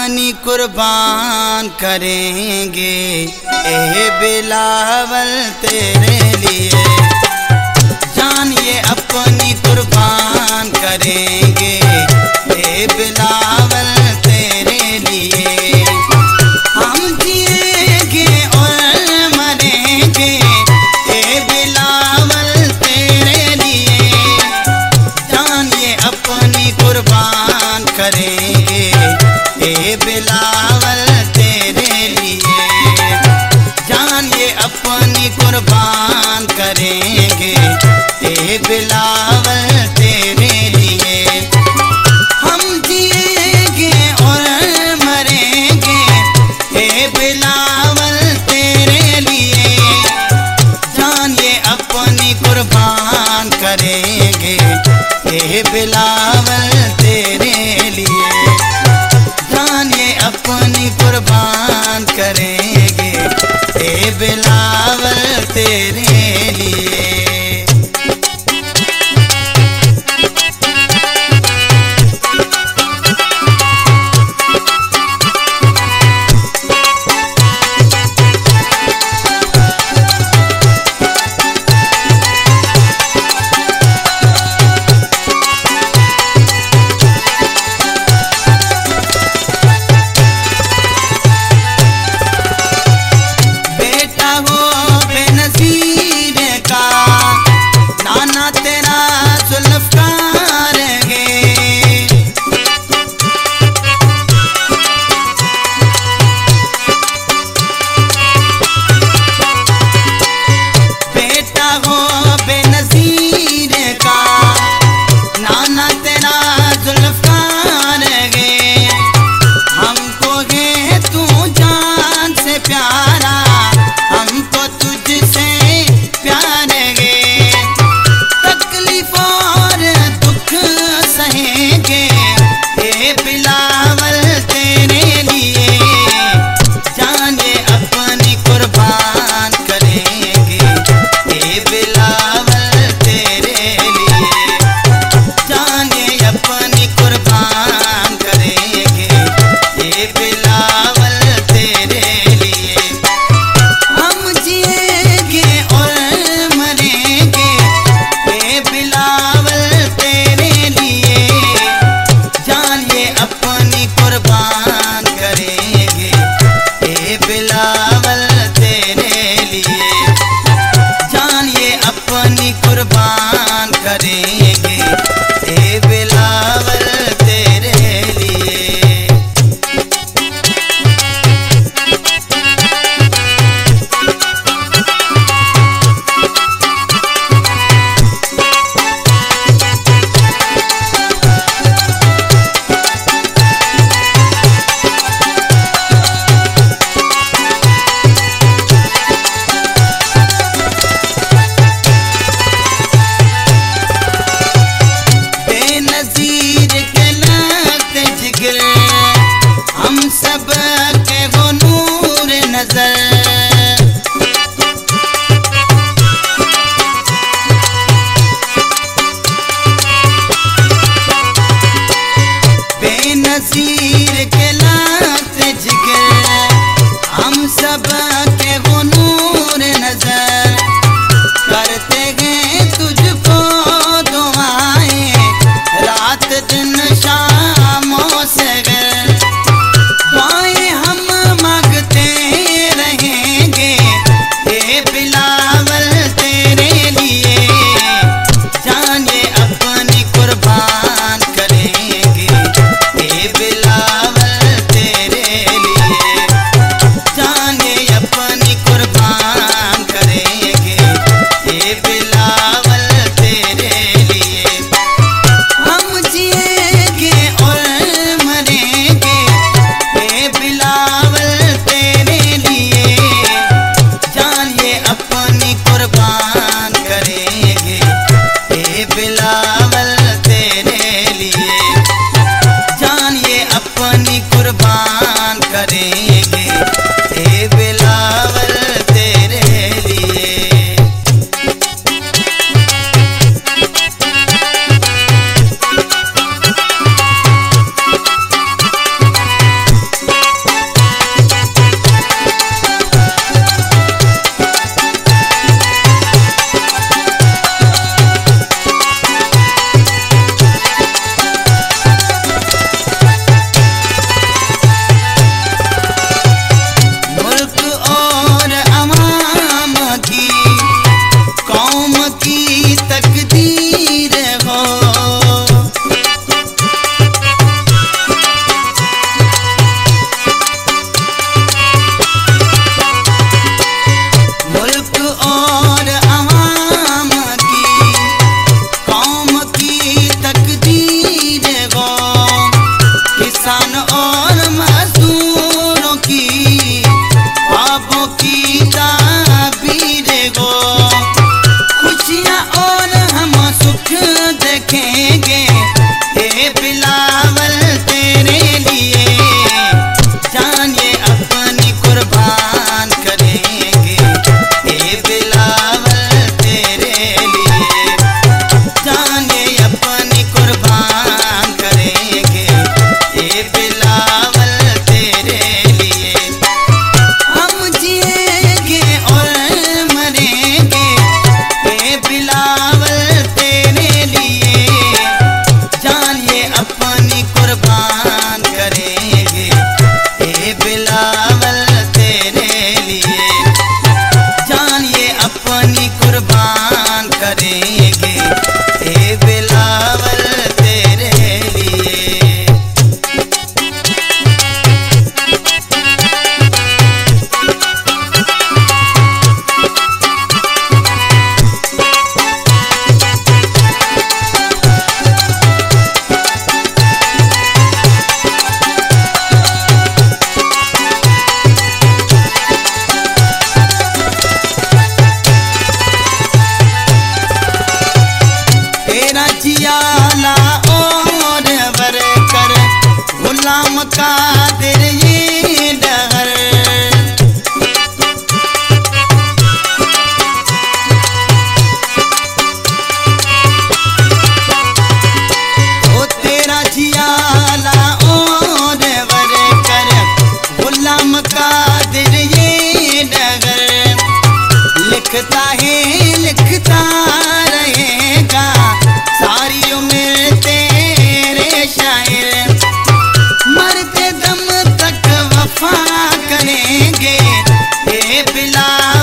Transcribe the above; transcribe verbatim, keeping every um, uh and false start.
अपनी कुर्बान करेंगे ए बिलावल तेरे लिए। जान ये अपनी कुर्बान करेंगे ए बिलावल तेरे लिए। हम जिएंगे और मरेंगे ए बिलावल तेरे लिए। जान ये अपनी कुर्बान करेंगे ए बिलावल तेरे लिए। जान ये अपनी कुर्बान करेंगे ए बिलावल तेरे लिए। हम जिएंगे और मरेंगे ए बिलावल तेरे लिए। जान ये अपनी कुर्बान करेंगे ए बिलावल तेरे लिए। जान ये अपनी कुर्बान करेंगे ए बिलावल तेरे लिए। कुर्बान करेंगे ए बिलावल तेरे लिए। अपनी कुर्बान करेंगे ए बिलावल तेरे लिए। जियाला और बर कर गुलाम कादिर ये डहर। ओ तेरा जियाला और बर कर गुलाम कादिर ये डगर। लिखता है लिखता रहेगा सारी उम्र तेरे शायर। मरते दम तक वफा करेंगे ए बिलावल